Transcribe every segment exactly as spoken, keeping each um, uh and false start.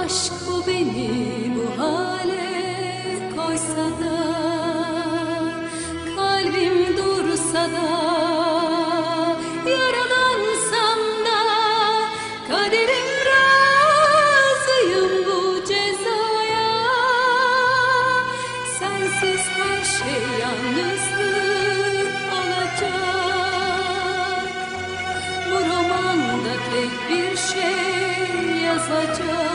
Aşk bu beni bu hale koysa da, kalbim dursa da, yaralansam da, kaderim razıyım bu cezaya. Sensiz her şey yalnızlık olacak. Bu romanda tek bir şey yazacak.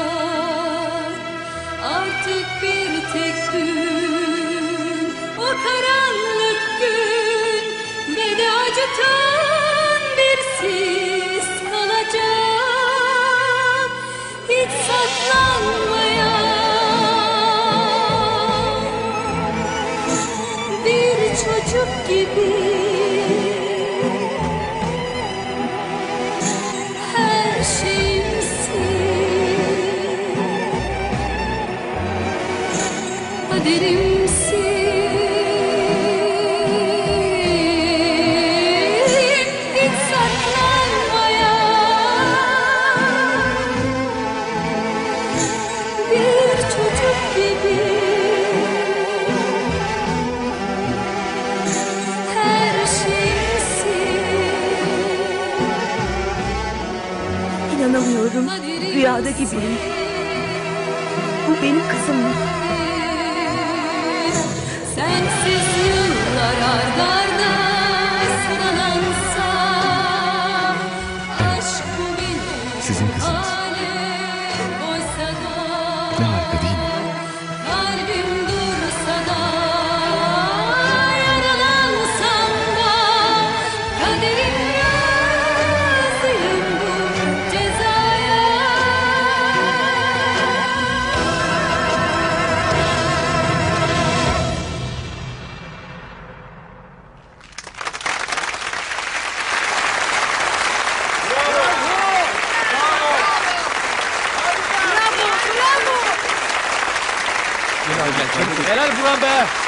Artık bir tek gün, o karanlık gün, ve de acıtan bir sis kalacak. Hiç saklanmayan bir çocuk gibi her şeyimsin. Kaderimsin, hiç saklanmayan bir çocuk gibi her şeysin. İnanamıyorum, rüyada gibiyim. Bu benim kızım mı? Sensiz yıllar ard arda sıralansa, aşk bu beni Sizin kızınız. hale koysa da, Ne harika değil mi? kalbim dursa da, yaralansam da, kaderim razıyım bu cezaya. Helal Burhan be.